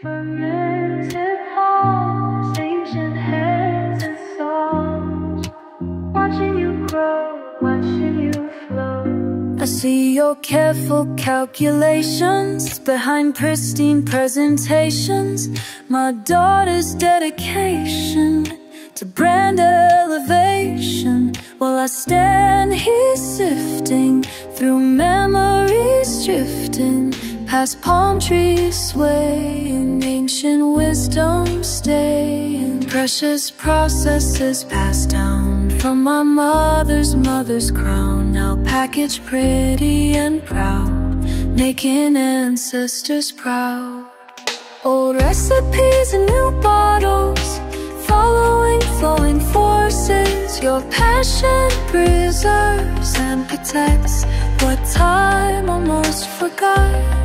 Fermented halls, ancient hands and songs, watching you grow, watching you flow. I see your careful calculations behind pristine presentations, my daughter's dedication to brand elevation, while I stand here sifting through memories drifting past palm trees swaying, ancient wisdom staying, precious processes passed down from my mother's crown, now packaged pretty and proud, making ancestors proud. Old recipes and new bottles, following flowing forces, your passion preserves and protects what time almost forgot.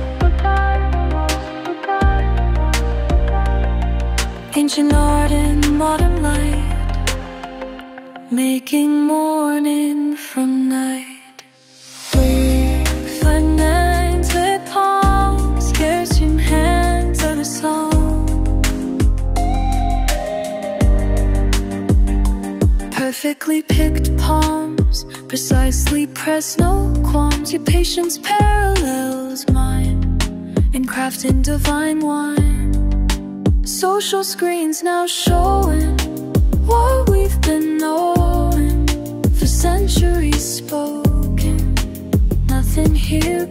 Ancient art in modern light, making morning from night. With fermented palms, scarce in hands and a song, perfectly picked palms, precisely pressed, no qualms. Your patience parallels mine in crafting divine wine. Social screens now showing what we've been knowing for centuries spoken, nothing here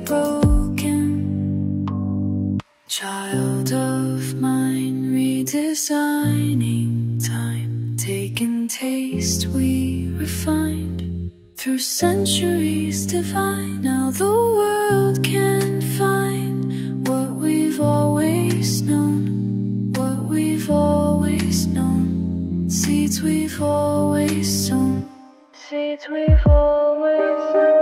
broken. Child of mine, redesigning time, taking taste we refined through centuries divine. Now the world can find what we've always known, what we've always known, seeds we've always sown, seeds we've always sown.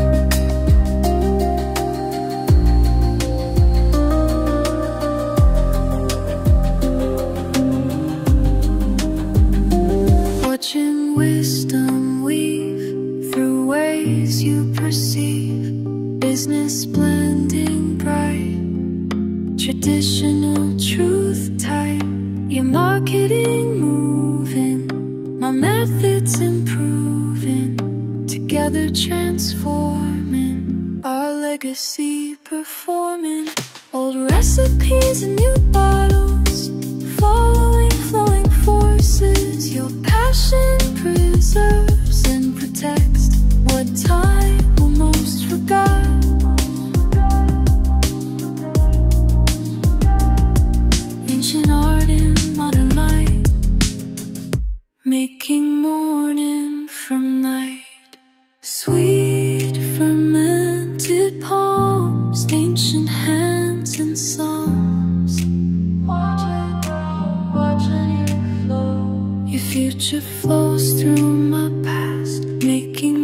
Watching wisdom weave through ways you perceive, business blending bright, traditional truth type, your marketing moving, my methods improving, together transforming, our legacy performing. Old recipes and new bottles, following flowing forces, your passion preserves and protects what time almost forgot. Ancient art in modern light, making morning from night. Sweet fermented palms, ancient hands and songs, watching you flow. Your future flows through my past, making